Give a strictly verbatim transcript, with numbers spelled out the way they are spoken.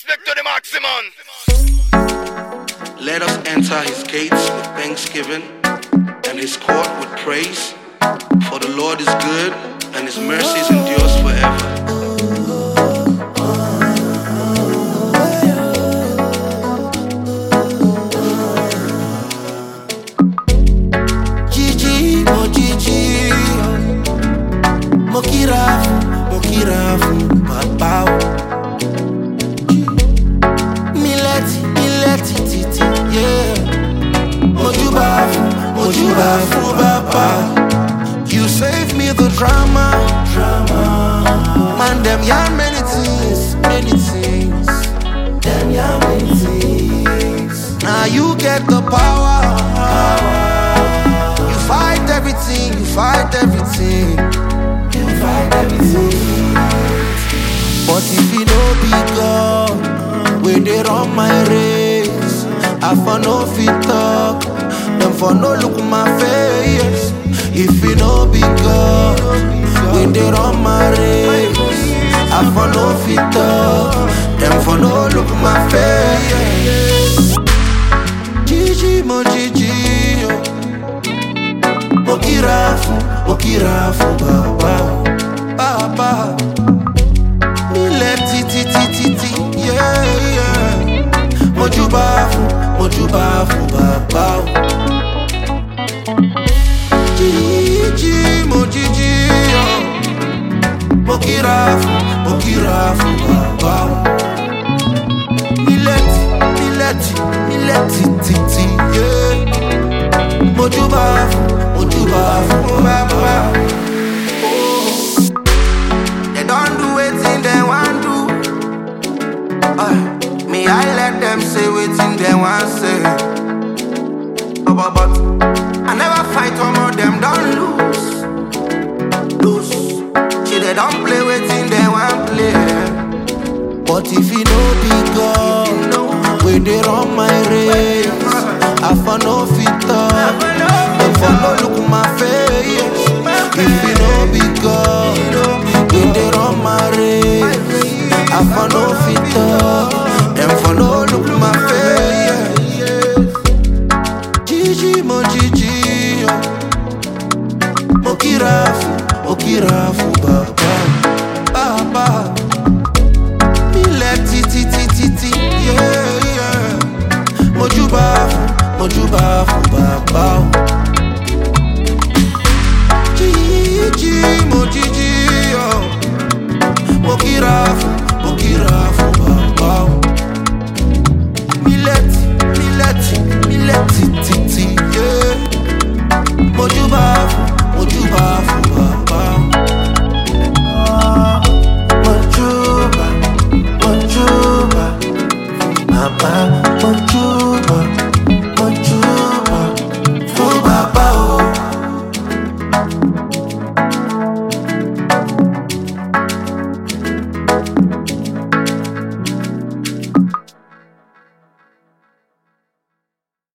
respect to the maximum. Let us enter his gates with thanksgiving and his court with praise. For the Lord is good and his mercies endures forever. Gigi, mo Gigi, mo kirafu, mo kirafu, papa. Mileti, mileti, titi, yeah. Mo jubafu, mo jubafu, papa. You save me the drama, drama. Man, them yarn many things, many things. Them yarn many things. Now you get the power, power. You fight everything, you fight everything, you fight everything. But if you no be God, when they run my race, I for no fit talk, them for no look my face. If you no be God, when they run my race, I for no fit talk, them for no look my face. Gigi, mo Gigi, mo kirafu, mo kirafu, baba, baba. Me let titi titi titi, yeah yeah. Mo jubafu, mo jubafu, baba. Gigi, mo Gigi, mo kirafu, mo kirafu, baba. Me let, me let, me let titi, yeah. Mo jubafu, mo jubafu, baba. Oh, they don't do anything they want to. Uh, me I let them say anything they want say. Oh, but, but I never fight one of them don't lose, lose. See they don't play anything they want play. But if you know be God, when they run my race, I for no fit up, them for no look my face. If you know be God, when they run my race, I for no fit up, them for no look my face. Gigi, mo Gigi, mo kirafu, mo kirafu, baba, baba. Me let titi titi titi, yeah yeah. Mo jubafu, mo jubafu, baba. Gigi, mo Gigi, mo kirafu, mo kirafu, baba. Me let, me let, me let titi, yeah. Mo jubafu, mo jubafu, baba. Mo juba, mo juba, baba, mo juba.